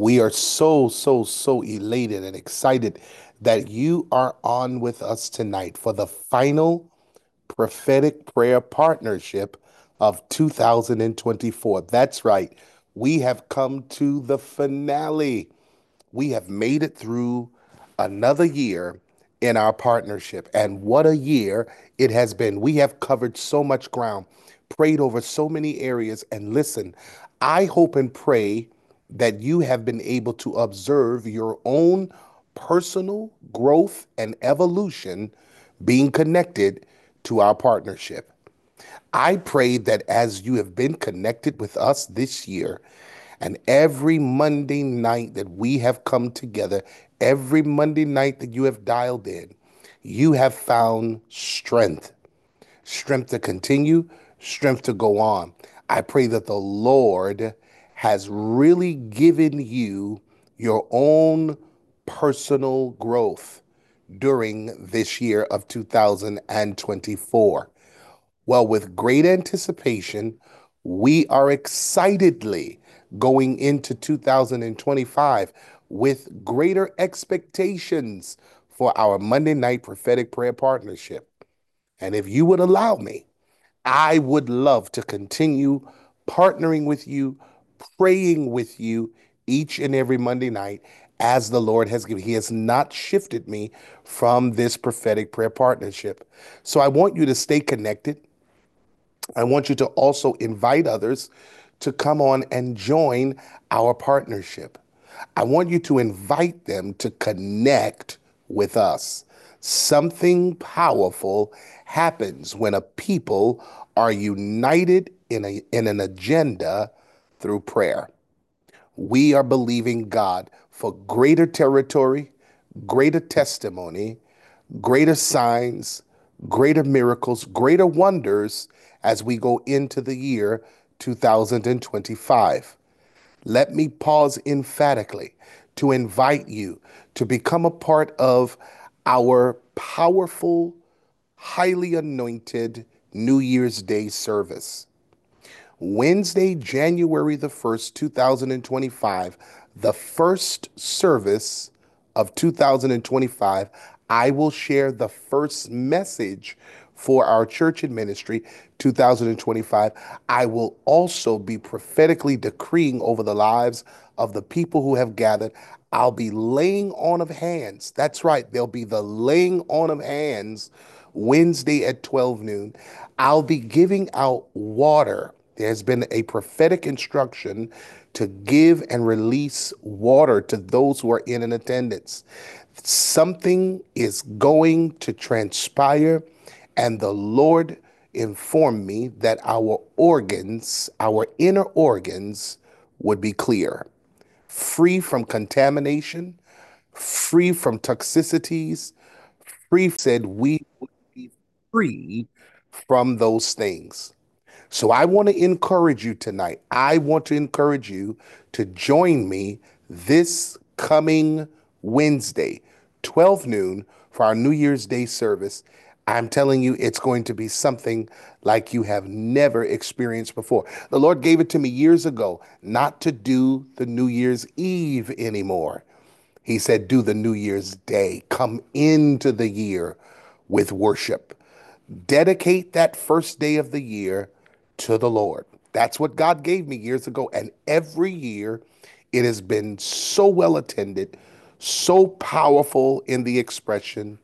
We are so elated and excited that you are on with us tonight for the final prophetic prayer partnership of 2024. That's right. We have come to the finale. We have made it through another year in our partnership. And what a year it has been. We have covered so much ground, prayed over so many areas. And listen, I hope and pray that you have been able to observe your own personal growth and evolution being connected to our partnership. I pray that as you have been connected with us this year, and every Monday night that we have come together, every Monday night that you have dialed in, you have found strength to continue, strength to go on. I pray that the Lord has really given you your own personal growth during this year of 2024. Well, with great anticipation, we are excitedly going into 2025 with greater expectations for our Monday night prophetic prayer partnership. And if you would allow me, I would love to continue partnering with you, praying with you each and every Monday night as the Lord has given. He has not shifted me from this prophetic prayer partnership. So I want you to stay connected. I want you to also invite others to come on and join our partnership. I want you to invite them to connect with us. Something powerful happens when a people are united in an agenda through prayer. We are believing God for greater territory, greater testimony, greater signs, greater miracles, greater wonders as we go into the year 2025. Let me pause emphatically to invite you to become a part of our powerful, highly anointed New Year's Day service. Wednesday, January the 1st, 2025, the first service of 2025, I will share the first message for our church and ministry 2025. I will also be prophetically decreeing over the lives of the people who have gathered. I'll be laying on of hands. That's right. There'll be the laying on of hands Wednesday at 12 noon. I'll be giving out water. There's been a prophetic instruction to give and release water to those who are in attendance. Something is going to transpire, and the Lord informed me that our organs, our inner organs, would be clear, free from contamination, free from toxicities, free, said we would be free from those things. So I want to encourage you tonight. I want to encourage you to join me this coming Wednesday, 12 noon, for our New Year's Day service. I'm telling you, it's going to be something like you have never experienced before. The Lord gave it to me years ago not to do the New Year's Eve anymore. He said, do the New Year's Day. Come into the year with worship. Dedicate that first day of the year to the Lord. That's what God gave me years ago. And every year it has been so well attended, so powerful in the expression.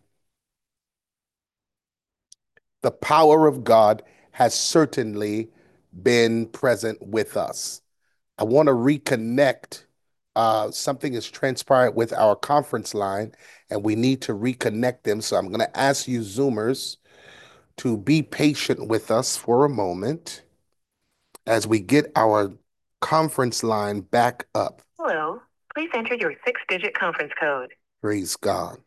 The power of God has certainly been present with us. I want to reconnect. Something has transpired with our conference line, and we need to reconnect them. So I'm going to ask you, Zoomers, to be patient with us for a moment as we get our conference line back up. Hello. Please enter your six-digit conference code. Praise God.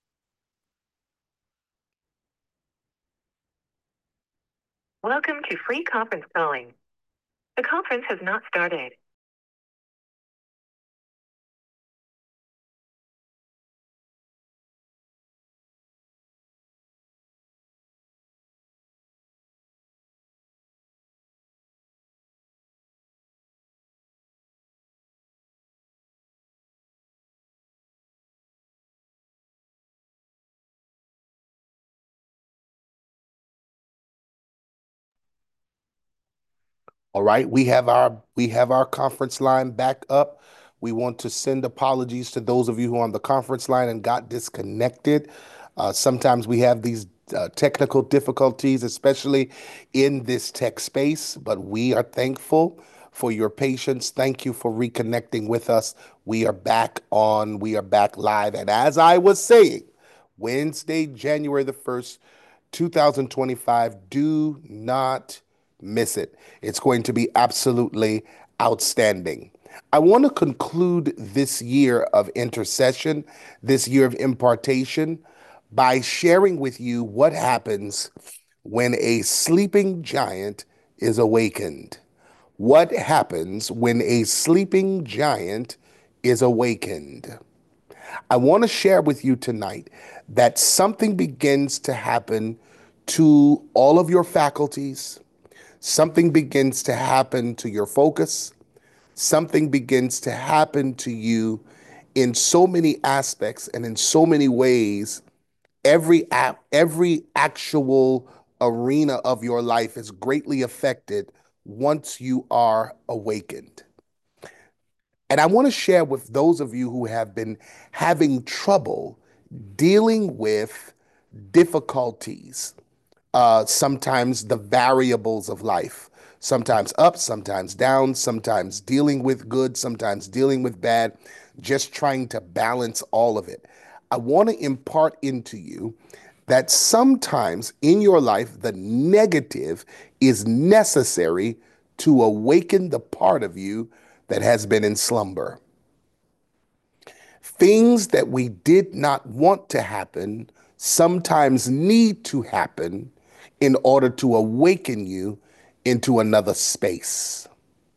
Welcome to free conference calling. The conference has not started. All right, we have our conference line back up. We want to send apologies to those of you who are on the conference line and got disconnected. Sometimes we have these technical difficulties, especially in this tech space, but we are thankful for your patience. Thank you for reconnecting with us. We are back live. And as I was saying, Wednesday, January the 1st, 2025. Do not miss it. It's going to be absolutely outstanding. I want to conclude this year of intercession, this year of impartation, by sharing with you what happens when a sleeping giant is awakened. What happens when a sleeping giant is awakened? I want to share with you tonight that something begins to happen to all of your faculties. Something begins to happen to your focus. Something begins to happen to you in so many aspects and in so many ways. Every actual arena of your life is greatly affected once you are awakened. And I want to share with those of you who have been having trouble dealing with difficulties, sometimes the variables of life, sometimes up, sometimes down, sometimes dealing with good, sometimes dealing with bad, just trying to balance all of it. I want to impart into you that sometimes in your life, the negative is necessary to awaken the part of you that has been in slumber. Things that we did not want to happen sometimes need to happen in order to awaken you into another space.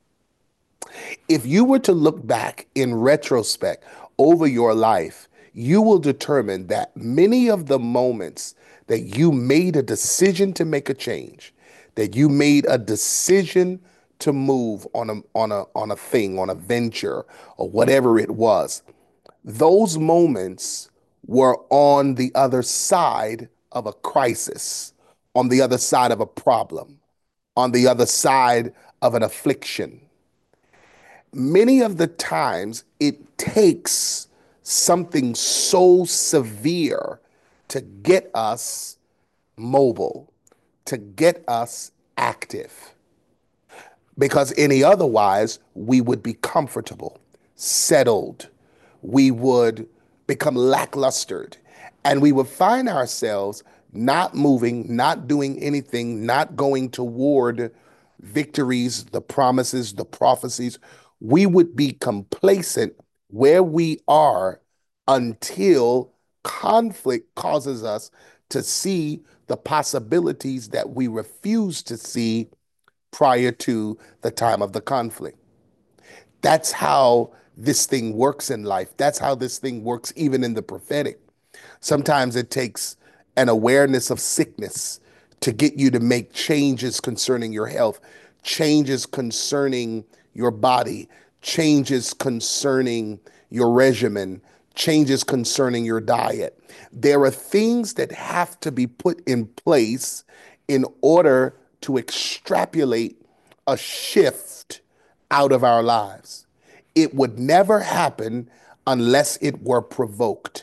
If you were to look back in retrospect over your life, you will determine that many of the moments that you made a decision to make a change, that you made a decision to move on a thing, on a venture, or whatever it was, those moments were on the other side of a crisis, on the other side of a problem, on the other side of an affliction. Many of the times it takes something so severe to get us mobile, to get us active. Because any otherwise, we would be comfortable, settled. We would become lacklustered, and we would find ourselves not moving, not doing anything, not going toward victories, the promises, the prophecies. We would be complacent where we are until conflict causes us to see the possibilities that we refuse to see prior to the time of the conflict. That's how this thing works in life. That's how this thing works even in the prophetic. Sometimes it takes an awareness of sickness to get you to make changes concerning your health, changes concerning your body, changes concerning your regimen, changes concerning your diet. There are things that have to be put in place in order to extrapolate a shift out of our lives. It would never happen unless it were provoked.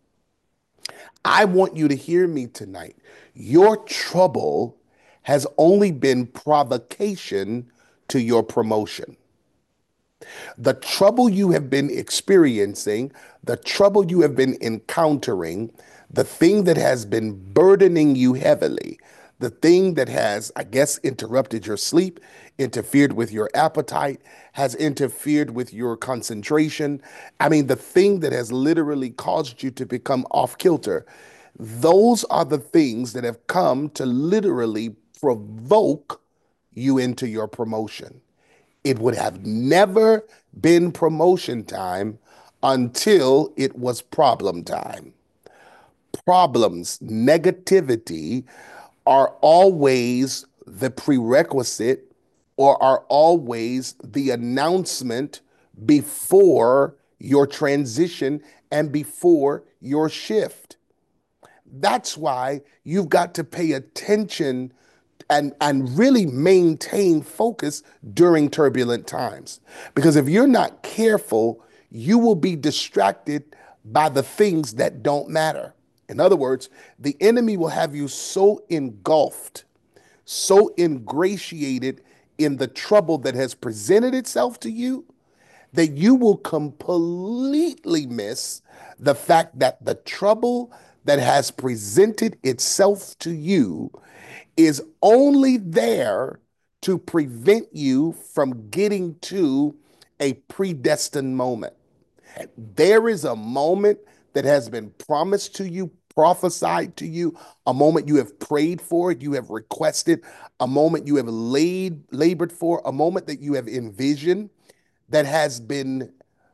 I want you to hear me tonight. Your trouble has only been provocation to your promotion. The trouble you have been experiencing, the trouble you have been encountering, the thing that has been burdening you heavily, the thing that has, I guess, interrupted your sleep, interfered with your appetite, has interfered with your concentration. I mean, the thing that has literally caused you to become off kilter. Those are the things that have come to literally provoke you into your promotion. It would have never been promotion time until it was problem time. Problems, negativity are always the prerequisite or are always the announcement before your transition and before your shift. That's why you've got to pay attention and really maintain focus during turbulent times. Because if you're not careful, you will be distracted by the things that don't matter. In other words, the enemy will have you so engulfed, so ingratiated in the trouble that has presented itself to you, that you will completely miss the fact that the trouble that has presented itself to you is only there to prevent you from getting to a predestined moment. There is a moment that has been promised to you, prophesied to you, a moment you have prayed for, you have requested, a moment you have labored for, a moment that you have envisioned that has been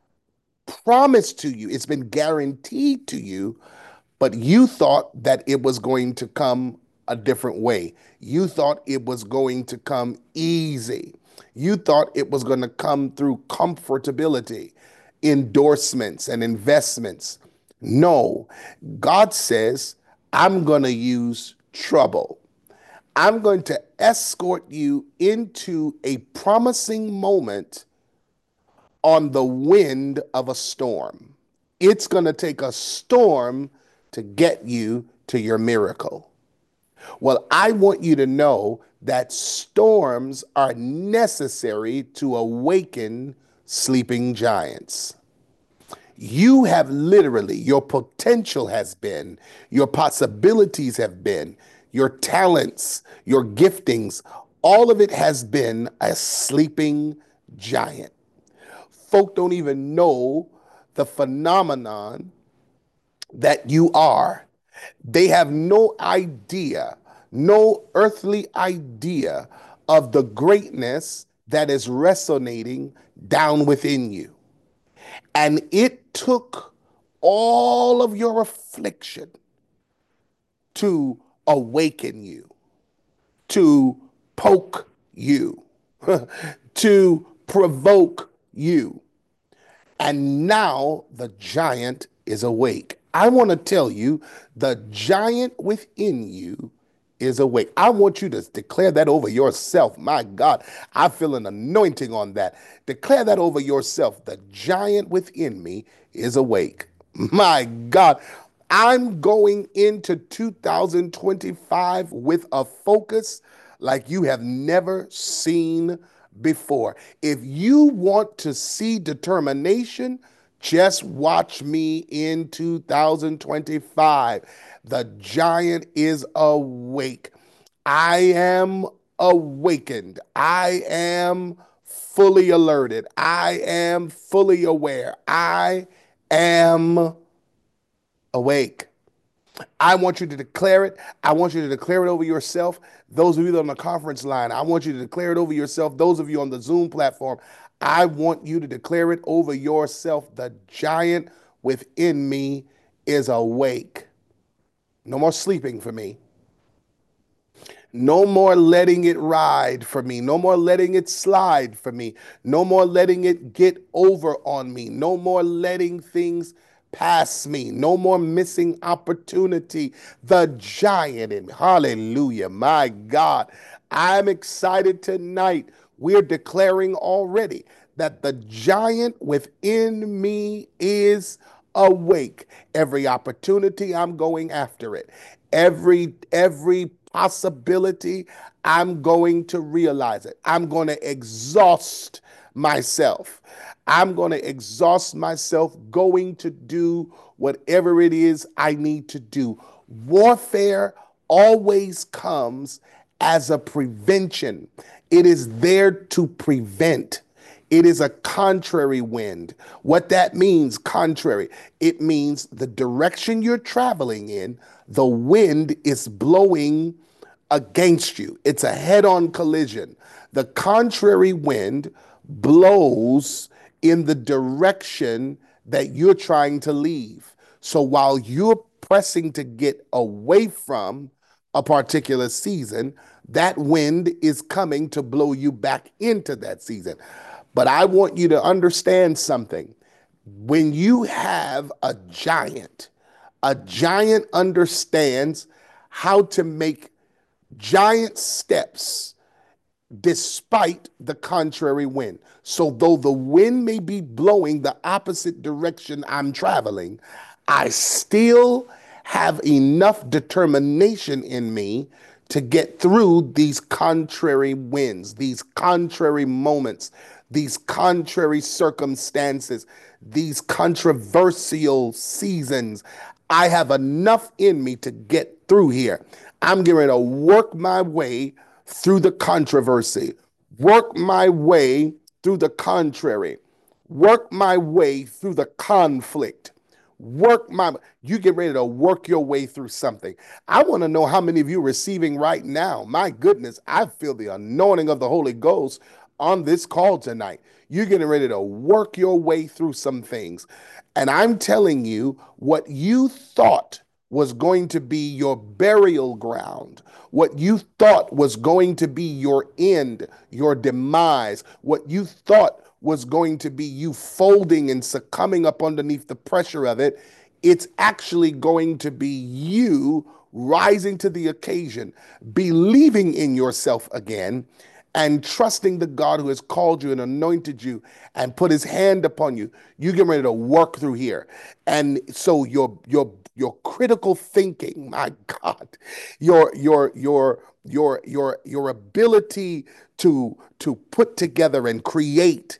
promised to you. It's been guaranteed to you, but you thought that it was going to come a different way. You thought it was going to come easy. You thought it was going to come through comfortability, endorsements, and investments. No, God says, I'm going to use trouble. I'm going to escort you into a promising moment on the wind of a storm. It's going to take a storm to get you to your miracle. Well, I want you to know that storms are necessary to awaken sleeping giants. You have literally, your potential has been, your possibilities have been, your talents, your giftings, all of it has been a sleeping giant. Folk don't even know the phenomenon that you are. They have no idea, no earthly idea of the greatness that is resonating down within you. And it took all of your affliction to awaken you, to poke you, to provoke you. And now the giant is awake. I want to tell you, the giant within you is awake. I want you to declare that over yourself. My God, I feel an anointing on that. Declare that over yourself. The giant within me is awake. My God, I'm going into 2025 with a focus like you have never seen before. If you want to see determination, just watch me in 2025. The giant is awake. I am awakened. I am fully alerted. I am fully aware. I am awake. I want you to declare it. I want you to declare it over yourself. Those of you on the conference line, I want you to declare it over yourself. Those of you on the Zoom platform, I want you to declare it over yourself. The giant within me is awake. No more sleeping for me. No more letting it ride for me. No more letting it slide for me. No more letting it get over on me. No more letting things pass me. No more missing opportunity. The giant in me. Hallelujah. My God. I'm excited tonight. We're declaring already that the giant within me is awake. Every opportunity, I'm going after it. Every possibility, I'm going to realize it. I'm going to exhaust myself. I'm going to exhaust myself going to do whatever it is I need to do. Warfare always comes as a prevention. It is there to prevent. It is a contrary wind. What that means, contrary, it means the direction you're traveling in, the wind is blowing against you. It's a head on collision. The contrary wind blows in the direction that you're trying to leave. So while you're pressing to get away from a particular season, that wind is coming to blow you back into that season. But I want you to understand something. When you have a giant understands how to make giant steps despite the contrary wind. So, though the wind may be blowing the opposite direction I'm traveling, I still have enough determination in me to get through these contrary winds, these contrary moments, these contrary circumstances, these controversial seasons. I have enough in me to get through here. I'm going to work my way through the controversy, work my way through the contrary, work my way through the conflict. Work my, you get ready to work your way through something. I want to know how many of you are receiving right now. My goodness, I feel the anointing of the Holy Ghost on this call tonight. You're getting ready to work your way through some things. And I'm telling you, what you thought was going to be your burial ground, what you thought was going to be your end, your demise, what you thought was going to be you folding and succumbing up underneath the pressure of it, it's actually going to be you rising to the occasion, believing in yourself again, and trusting the God who has called you and anointed you and put his hand upon you. You get ready to work through here. And so your critical thinking, my God, your ability to put together and create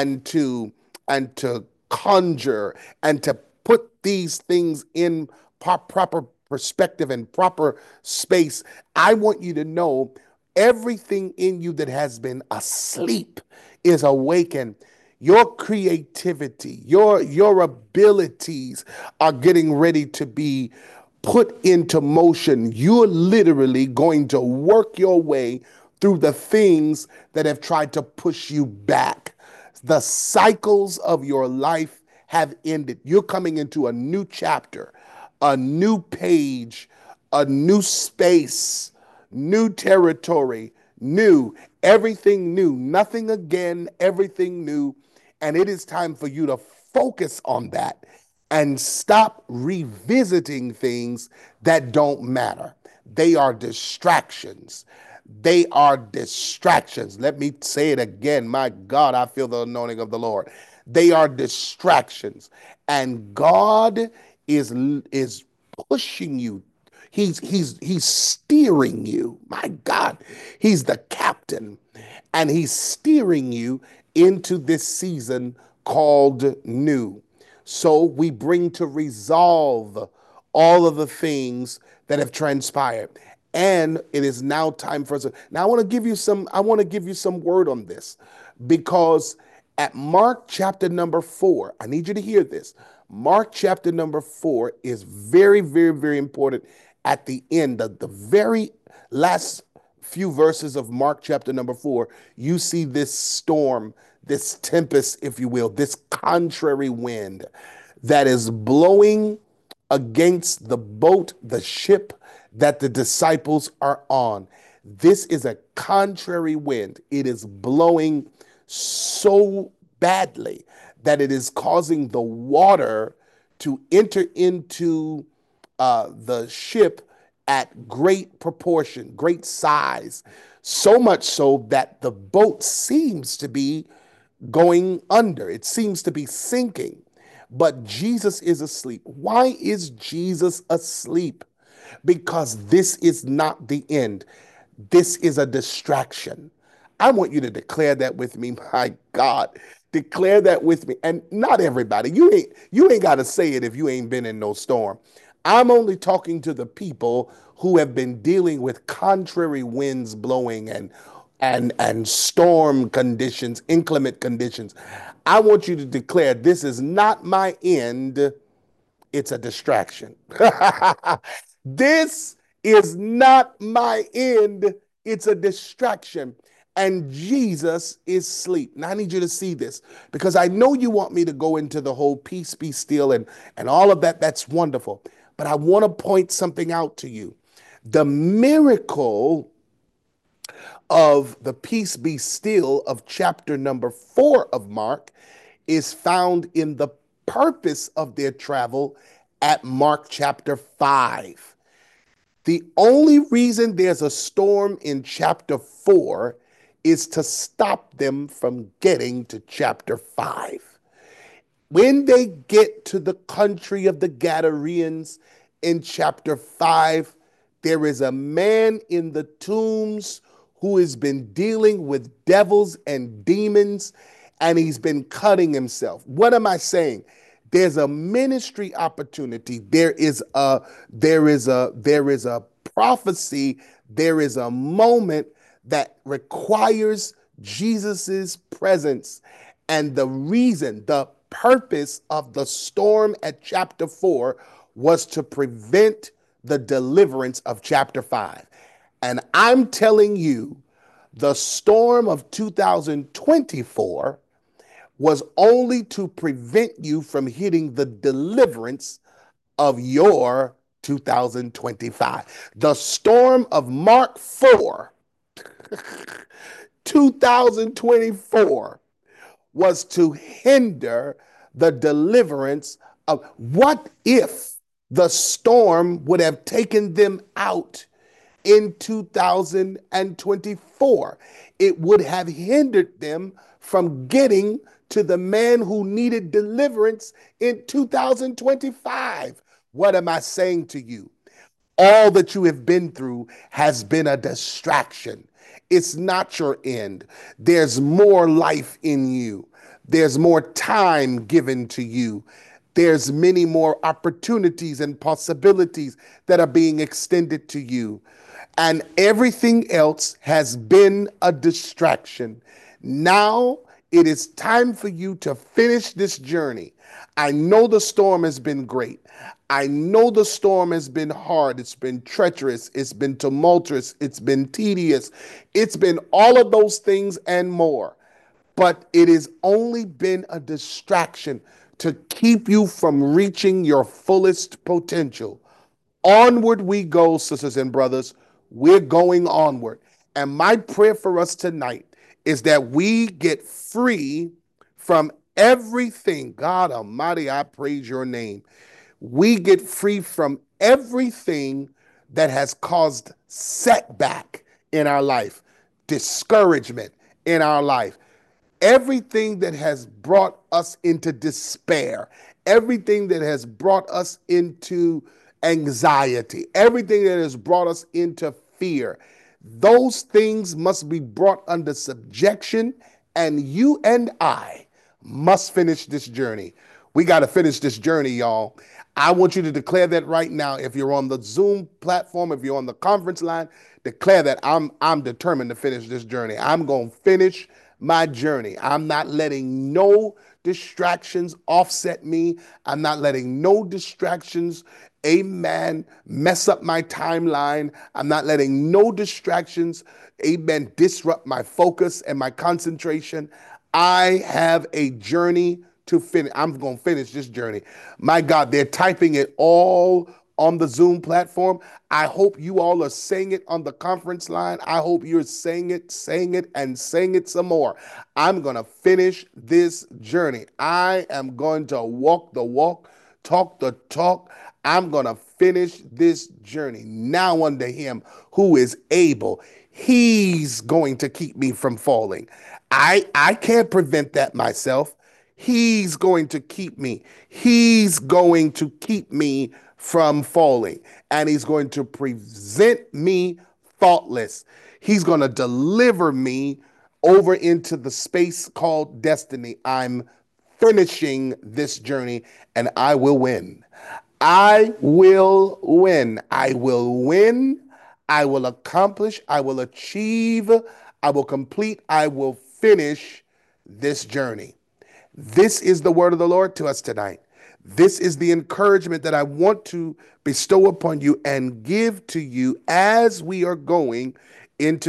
and to conjure and to put these things in proper perspective and proper space. I want you to know everything in you that has been asleep is awakened. Your creativity, your abilities are getting ready to be put into motion. You're literally going to work your way through the things that have tried to push you back. The cycles of your life have ended. You're coming into a new chapter, a new page, a new space, new territory, new, everything new, nothing again, everything new. And it is time for you to focus on that and stop revisiting things that don't matter. They are distractions. They are distractions. Let me say it again. My God, I feel the anointing of the Lord. They are distractions. And God is pushing you. He's steering you. My God, he's the captain, and he's steering you into this season called new. So we bring to resolve all of the things that have transpired. And it is now time for us. Now I want to give you some word on this, because at Mark chapter number 4, I need you to hear this. Mark chapter number 4 is very, very, very important. At the end, the very last few verses of Mark chapter number 4, you see this storm, this tempest, if you will, this contrary wind that is blowing against the boat, the ship that the disciples are on. This is a contrary wind. It is blowing so badly that it is causing the water to enter into the ship at great proportion, great size, so much so that the boat seems to be going under. It seems to be sinking. But Jesus is asleep. Why is Jesus asleep? Because this is not the end. This is a distraction. I want you to declare that with me, my God. Declare that with me. And not everybody. You ain't got to say it if you ain't been in no storm. I'm only talking to the people who have been dealing with contrary winds blowing and storm conditions, inclement conditions. I want you to declare, this is not my end, it's a distraction. This is not my end, it's a distraction. And Jesus is asleep. Now I need you to see this, because I know you want me to go into the whole peace be still and all of that. That's wonderful. But I want to point something out to you. The miracle of the peace be still of chapter number 4 of Mark is found in the purpose of their travel at Mark chapter 5. The only reason there's a storm in chapter 4 is to stop them from getting to chapter 5. When they get to the country of the Gadareans in chapter 5, there is a man in the tombs who has been dealing with devils and demons, and he's been cutting himself. What am I saying? There's a ministry opportunity. There is a prophecy. There is a moment that requires Jesus's presence. And the purpose of the storm at chapter 4 was to prevent the deliverance of chapter 5. And I'm telling you, the storm of 2024 was only to prevent you from hitting the deliverance of your 2025. The storm of Mark 4, 2024, was to hinder the deliverance of. What if the storm would have taken them out in 2024? It would have hindered them from getting to the man who needed deliverance in 2025. What am I saying to you? All that you have been through has been a distraction. It's not your end. There's more life in you. There's more time given to you. There's many more opportunities and possibilities that are being extended to you. And everything else has been a distraction. Now it is time for you to finish this journey. I know the storm has been great. I know the storm has been hard. It's been treacherous. It's been tumultuous. It's been tedious. It's been all of those things and more. But it has only been a distraction to keep you from reaching your fullest potential. Onward we go, sisters and brothers. We're going onward. And my prayer for us tonight is that we get free from everything. God Almighty, I praise your name. We get free from everything that has caused setback in our life, discouragement in our life, everything that has brought us into despair, everything that has brought us into anxiety, everything that has brought us into fear. Those things must be brought under subjection, and you and I must finish this journey. We got to finish this journey, y'all. I want you to declare that right now. If you're on the Zoom platform, if you're on the conference line, declare that I'm determined to finish this journey. I'm going to finish my journey. I'm not letting no distractions offset me. I'm not letting no distractions, amen, mess up my timeline. I'm not letting no distractions, amen, disrupt my focus and my concentration. I have a journey to finish. I'm going to finish this journey. My God, they're typing it all on the Zoom platform. I hope you all are saying it on the conference line. I hope you're saying it, and saying it some more. I'm going to finish this journey. I am going to walk the walk, talk the talk. I'm going to finish this journey. Now unto him who is able. He's going to keep me from falling. I can't prevent that myself. He's going to keep me. He's going to keep me from falling. And he's going to present me faultless. He's going to deliver me over into the space called destiny. I'm finishing this journey and I will win. I will win. I will win. I will accomplish. I will achieve. I will complete. I will finish this journey. This is the word of the Lord to us tonight. This is the encouragement that I want to bestow upon you and give to you as we are going into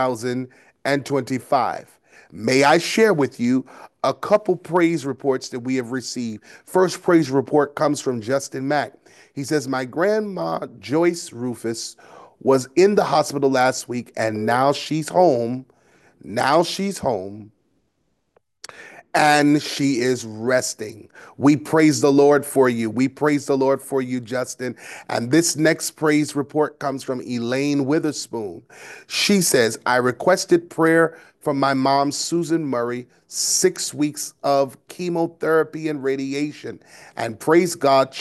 2025. May I share with you a couple praise reports that we have received. First praise report comes from Justin Mack. He says, my grandma, Joyce Rufus, was in the hospital last week and now she's home. Now she's home and she is resting. We praise the Lord for you. We praise the Lord for you, Justin. And this next praise report comes from Elaine Witherspoon. She says, I requested prayer from my mom, Susan Murray, 6 weeks of chemotherapy and radiation. And praise God,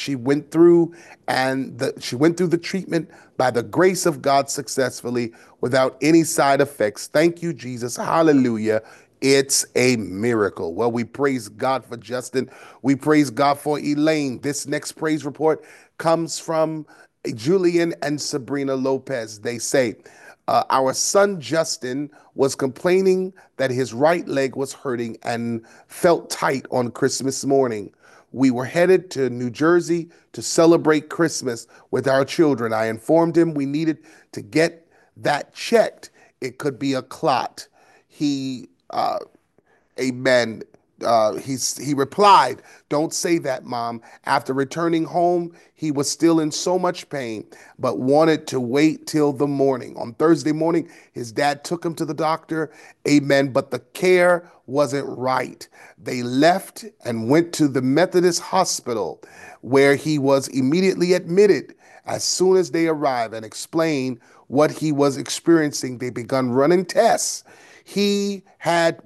she went through the treatment by the grace of God successfully without any side effects. Thank you, Jesus. Hallelujah. It's a miracle. Well, we praise God for Justin. We praise God for Elaine. This next praise report comes from Julian and Sabrina Lopez. They say, our son Justin was complaining that his right leg was hurting and felt tight on Christmas morning. We were headed to New Jersey to celebrate Christmas with our children. I informed him we needed to get that checked. It could be a clot. He Amen. He replied, "Don't say that, Mom." After returning home, he was still in so much pain, but wanted to wait till the morning. On Thursday morning, his dad took him to the doctor. Amen. But the care wasn't right. They left and went to the Methodist hospital, where he was immediately admitted. As soon as they arrived and explained what he was experiencing, they began running tests. He had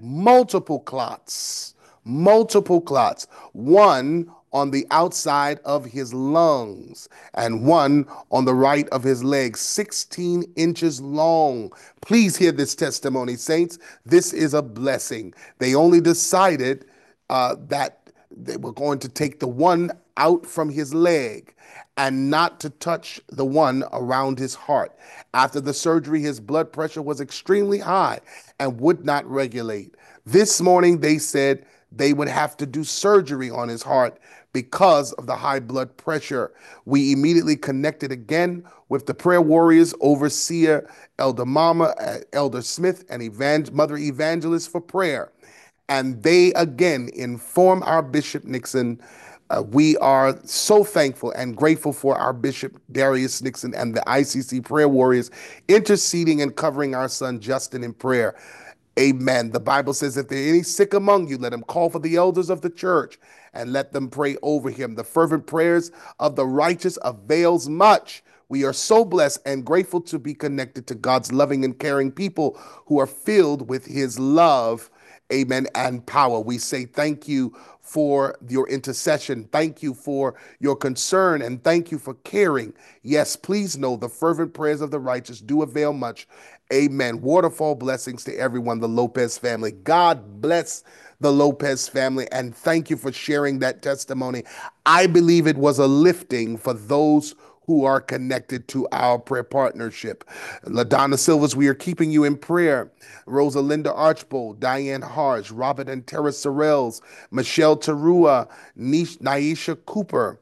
multiple clots, one on the outside of his lungs and one on the right of his leg, 16 inches long. Please hear this testimony, saints. This is a blessing. They only decided that they were going to take the one out from his leg and not to touch the one around his heart. After the surgery, his blood pressure was extremely high and would not regulate. This morning, they said they would have to do surgery on his heart because of the high blood pressure. We immediately connected again with the prayer warriors, overseer Elder Mama, Elder Smith, and Mother Evangelist for prayer. And they again inform our Bishop Nixon. We are so thankful and grateful for our Bishop Darius Nixon and the ICC prayer warriors interceding and covering our son Justin in prayer. Amen. The Bible says, if there are any sick among you, let him call for the elders of the church and let them pray over him. The fervent prayers of the righteous avails much. We are so blessed and grateful to be connected to God's loving and caring people who are filled with his love, amen, and power. We say thank you for your intercession. Thank you for your concern and thank you for caring. Yes, please know the fervent prayers of the righteous do avail much. Amen. Waterfall blessings to everyone, the Lopez family. God bless the Lopez family, and thank you for sharing that testimony. I believe it was a lifting for those who are connected to our prayer partnership. LaDonna Silvers, we are keeping you in prayer. Rosalinda Archbold, Diane Harge, Robert and Tara Sorrells, Michelle Tarua, Naisha Cooper,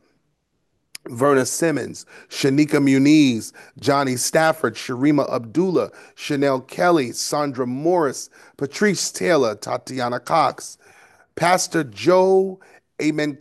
Verna Simmons, Shanika Muniz, Johnny Stafford, Sharima Abdullah, Chanel Kelly, Sandra Morris, Patrice Taylor, Tatiana Cox, Pastor Joe, Amen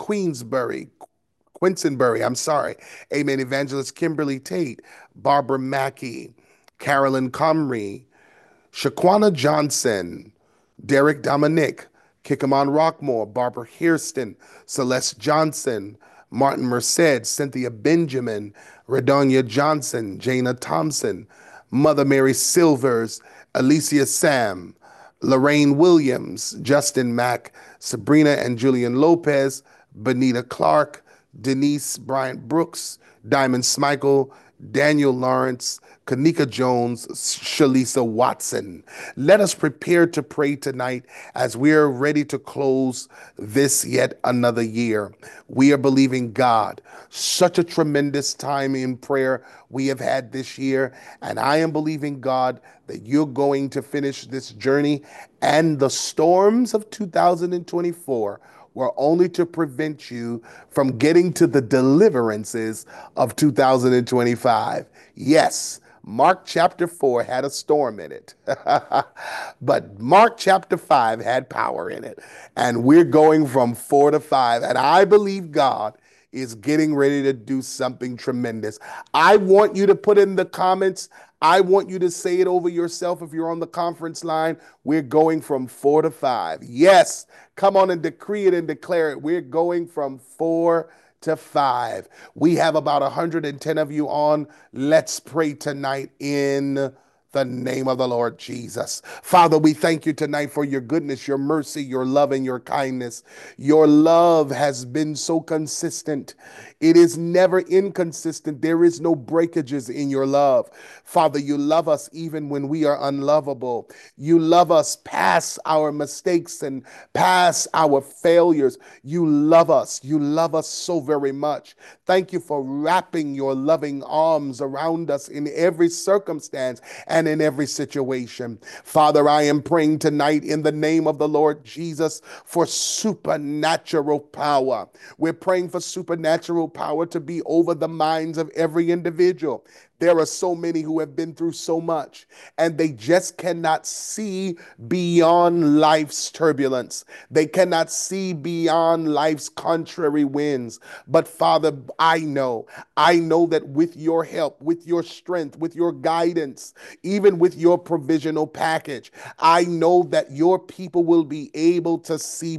Quinsonbury, I'm sorry, Amen Evangelist Kimberly Tate, Barbara Mackey, Carolyn Comrie, Shaquana Johnson, Derek Dominic, Kickamon Rockmore, Barbara Hairston, Celeste Johnson, Martin Merced, Cynthia Benjamin, Redonia Johnson, Jana Thompson, Mother Mary Silvers, Alicia Sam, Lorraine Williams, Justin Mack, Sabrina and Julian Lopez, Benita Clark, Denise Bryant Brooks, Diamond Smikle, Daniel Lawrence, Kanika Jones, Shalisa Watson. Let us prepare to pray tonight as we are ready to close this yet another year. We are believing God. Such a tremendous time in prayer we have had this year, and I am believing God that you're going to finish this journey, and the storms of 2024 were only to prevent you from getting to the deliverances of 2025. Yes, Mark chapter 4 had a storm in it, but Mark chapter 5 had power in it. And we're going from 4 to 5. And I believe God is getting ready to do something tremendous. I want you to put in the comments, I want you to say it over yourself if you're on the conference line. We're going from 4 to 5. Yes, come on and decree it and declare it. We're going from 4 to 5. We have about 110 of you on. Let's pray tonight in the name of the Lord Jesus. Father, we thank you tonight for your goodness, your mercy, your love, and your kindness. Your love has been so consistent. It is never inconsistent. There is no breakages in your love. Father, you love us even when we are unlovable. You love us past our mistakes and past our failures. You love us. You love us so very much. Thank you for wrapping your loving arms around us in every circumstance and in every situation. Father, I am praying tonight in the name of the Lord Jesus for supernatural power. We're praying for supernatural power to be over the minds of every individual. There are so many who have been through so much and they just cannot see beyond life's turbulence. They cannot see beyond life's contrary winds. But Father, I know that with your help, with your strength, with your guidance, even with your provisional package, I know that your people will be able to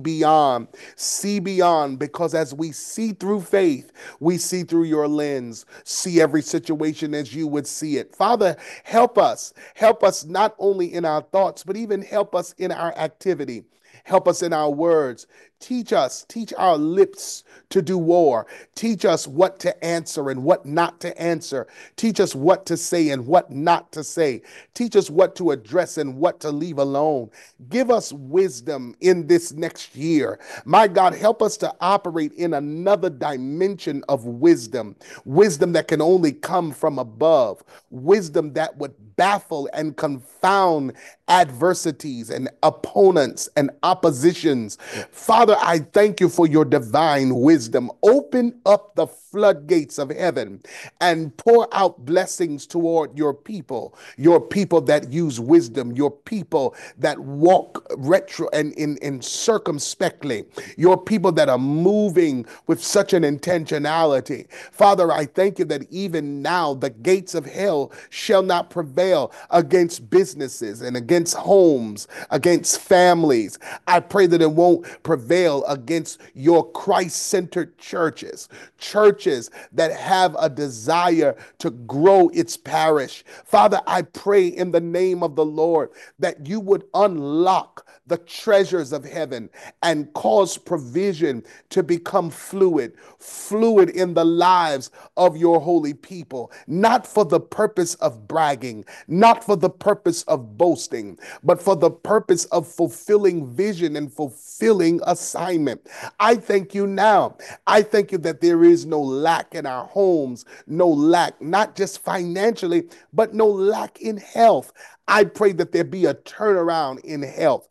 see beyond, because as we see through faith, we see through your lens, see every situation as you would see it. Father, help us not only in our thoughts, but even help us in our activity. Help us in our words. Teach our lips to do war. Teach us what to answer and what not to answer. Teach us what to say and what not to say. Teach us what to address and what to leave alone. Give us wisdom in this next year. My God, help us to operate in another dimension of wisdom, wisdom that can only come from above, wisdom that would baffle and confound adversities and opponents and oppositions. Father, I thank you for your divine wisdom. Open up the floodgates of heaven and pour out blessings toward your people that use wisdom, your people that walk retro and in circumspectly, your people that are moving with such an intentionality. Father, I thank you that even now the gates of hell shall not prevail against businesses and against homes, against families. I pray that it won't prevail against your Christ-centered churches, churches that have a desire to grow its parish. Father, I pray in the name of the Lord that you would unlock the treasures of heaven and cause provision to become fluid in the lives of your holy people, not for the purpose of bragging, not for the purpose of boasting, but for the purpose of fulfilling vision and fulfilling assignment. I thank you now. I thank you that there is no lack in our homes, no lack, not just financially, but no lack in health. I pray that there be a turnaround in health.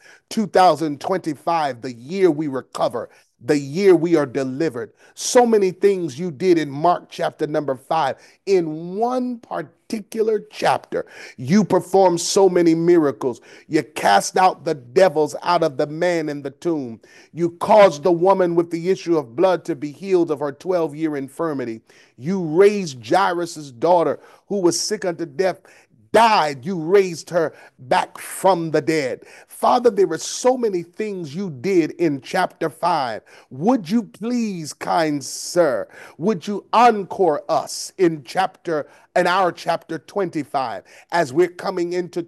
2025, the year we recover, the year we are delivered. So many things you did in Mark chapter number 5. In one particular chapter, you performed so many miracles. You cast out the devils out of the man in the tomb. You caused the woman with the issue of blood to be healed of her 12-year infirmity. You raised Jairus' daughter, who was sick unto death, died, you raised her back from the dead. Father, there are so many things you did in chapter 5. Would you please, kind sir, would you encore us in our chapter 25 as we're coming into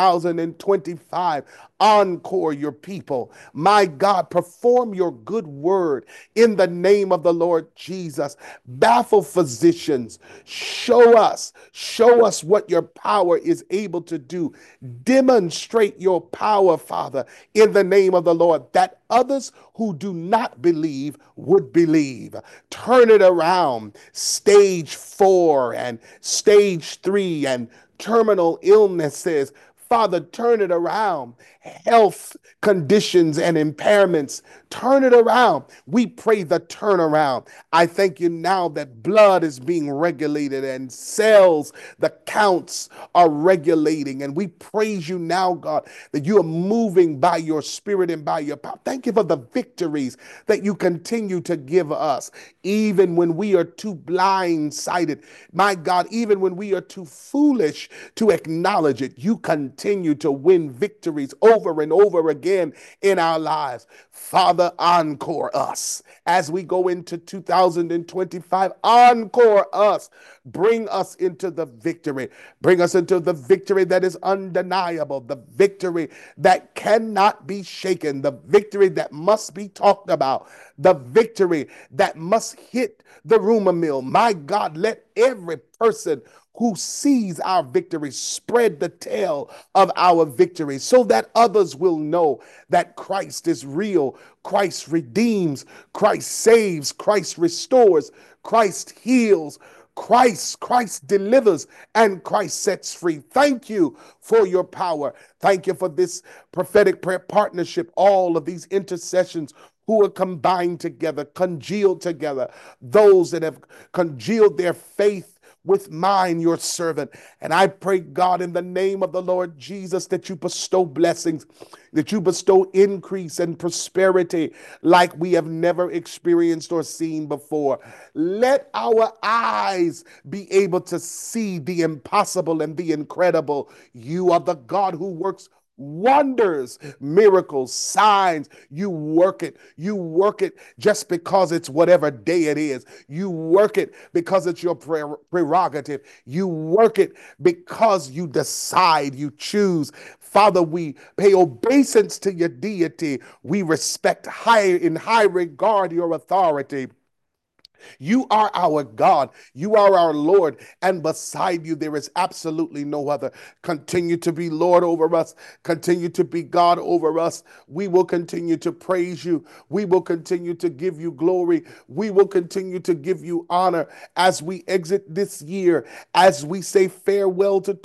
2025? Encore your people. My God, perform your good word in the name of the Lord Jesus. Baffle physicians. Show us what your power is able to do. Demonstrate your power, Father, in the name of the Lord, that others who do not believe would believe. Turn it around. Stage 4 and stage 3 and terminal illnesses. Father, turn it around. Health conditions and impairments, turn it around. We pray the turnaround. I thank you now that blood is being regulated and cells, the counts are regulating. And we praise you now, God, that you are moving by your spirit and by your power. Thank you for the victories that you continue to give us, even when we are too blind-sighted. My God, even when we are too foolish to acknowledge it, you continue to win victories over and over again in our lives. Father, encore us as we go into 2025. Encore us. Bring us into the victory. Bring us into the victory that is undeniable, the victory that cannot be shaken, the victory that must be talked about, the victory that must hit the rumor mill. My God, let every person who sees our victory spread the tale of our victory so that others will know that Christ is real. Christ redeems, Christ saves, Christ restores, Christ heals, Christ delivers, and Christ sets free. Thank you for your power. Thank you for this prophetic prayer partnership, all of these intercessions who are combined together, congealed together, those that have congealed their faith with mine, your servant. And I pray, God, in the name of the Lord Jesus, that you bestow blessings, that you bestow increase and prosperity like we have never experienced or seen before. Let our eyes be able to see the impossible and the incredible. You are the God who works wonders, miracles, signs. You work it. You work it just because it's whatever day it is. You work it because it's your prerogative. You work it because you decide, you choose. Father, we pay obeisance to your deity. We respect in high regard your authority. You are our God. You are our Lord. And beside you, there is absolutely no other. Continue to be Lord over us. Continue to be God over us. We will continue to praise you. We will continue to give you glory. We will continue to give you honor as we exit this year, as we say farewell to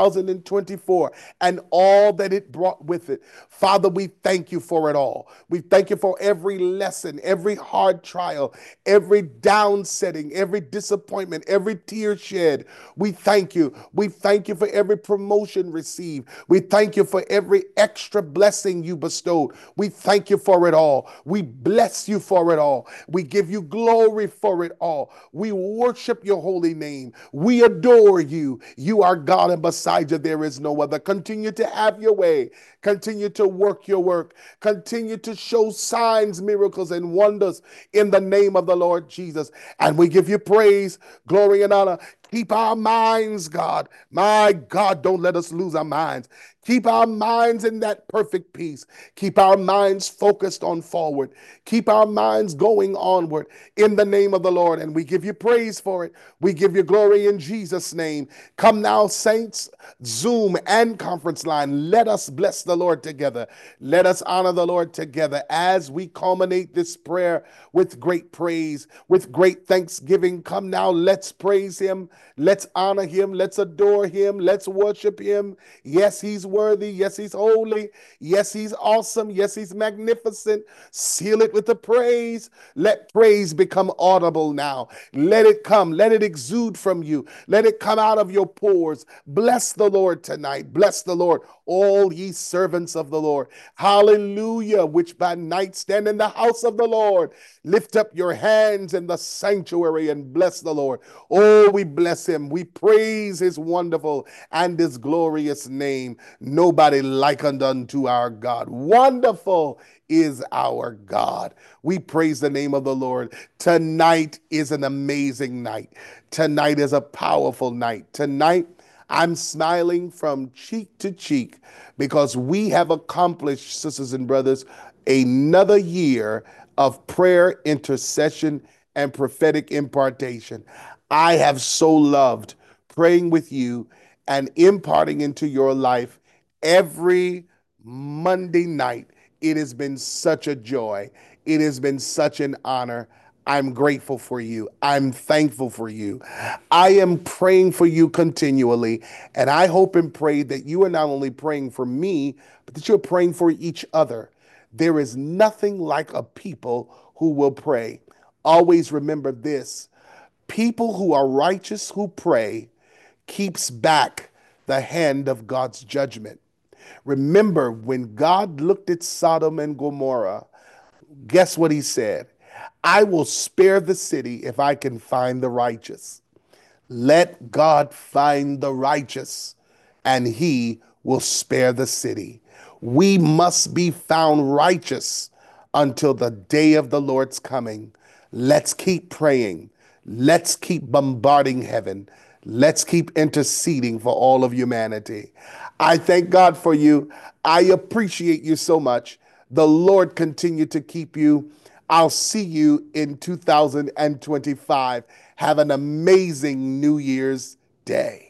2024 and all that it brought with it. Father, we thank you for it all. We thank you for every lesson, every hard trial, every downsetting, every disappointment, every tear shed. We thank you. We thank you for every promotion received. We thank you for every extra blessing you bestowed. We thank you for it all. We bless you for it all. We give you glory for it all. We worship your holy name. We adore you. You are God, and beside you there is no other. Continue to have your way. Continue to work your work. Continue to show signs, miracles, and wonders in the name of the Lord Jesus. And we give you praise, glory, and honor. Keep our minds, God. My God, don't let us lose our minds. Keep our minds in that perfect peace. Keep our minds focused on forward. Keep our minds going onward in the name of the Lord. And we give you praise for it. We give you glory in Jesus' name. Come now, saints, Zoom and conference line. Let us bless the Lord together. Let us honor the Lord together as we culminate this prayer with great praise, with great thanksgiving. Come now, let's praise him. Let's honor him. Let's adore him. Let's worship him. Yes, he's worthy. Yes, he's holy. Yes, he's awesome. Yes, he's magnificent. Seal it with the praise. Let praise become audible now. Let it come. Let it exude from you. Let it come out of your pores. Bless the Lord tonight. Bless the Lord, all ye servants of the Lord. Hallelujah, which by night stand in the house of the Lord. Lift up your hands in the sanctuary and bless the Lord. Oh, we bless him. We praise his wonderful and his glorious name. Nobody likened unto our God. Wonderful is our God. We praise the name of the Lord. Tonight is an amazing night. Tonight is a powerful night. Tonight, I'm smiling from cheek to cheek because we have accomplished, sisters and brothers, another year of prayer, intercession, and prophetic impartation. I have so loved praying with you and imparting into your life every Monday night. It has been such a joy. It has been such an honor. I'm grateful for you. I'm thankful for you. I am praying for you continually. And I hope and pray that you are not only praying for me, but that you're praying for each other. There is nothing like a people who will pray. Always remember this: people who are righteous who pray keeps back the hand of God's judgment. Remember, when God looked at Sodom and Gomorrah, guess what he said? I will spare the city if I can find the righteous. Let God find the righteous, and he will spare the city. We must be found righteous until the day of the Lord's coming. Let's keep praying. Let's keep bombarding heaven. Let's keep interceding for all of humanity. I thank God for you. I appreciate you so much. The Lord continue to keep you. I'll see you in 2025. Have an amazing New Year's Day.